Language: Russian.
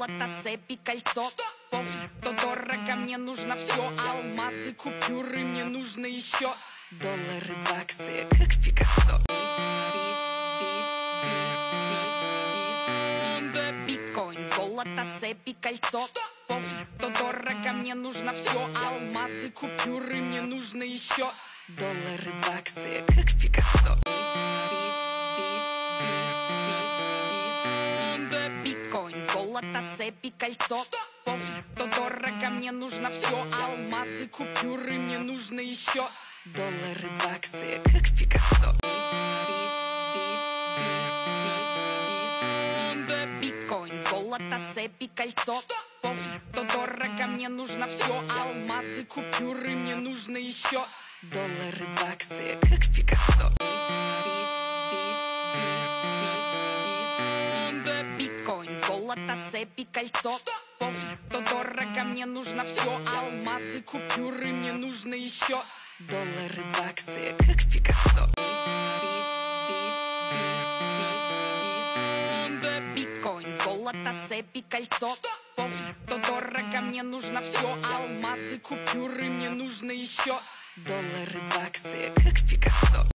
золото, цепи, кольцо. То дорого, мне нужно все. Алмазы, купюры, мне нужно еще. Доллары, баксы, как Пикассо. Биткоин, золото, цепи, кольцо. То дорого, мне нужно все. Алмазы, купюры, мне нужно еще. Доллары, баксы, как Пикассо. Биткоин, золото, цепи, кольцо. То дорого, мне нужно все. Алмазы, купюры, мне нужно еще. Доллары, баксы, как Пикассо. Биткоин, золото, цепи, кольцо. То дорого, мне нужно все. Алмазы, купюры, мне нужно еще. Доллары, баксы, как Пикассо. Биткоин, золото, цепи, кольцо. То дорого, мне нужно все. Алмазы, купюры, мне нужно еще. Доллары, баксы, как Пикассо. Биткоин, золото, цепи, кольцо. То дорого, мне нужно все. Алмазы, купюры, мне нужно еще. Доллары, баксы, как Пикассо.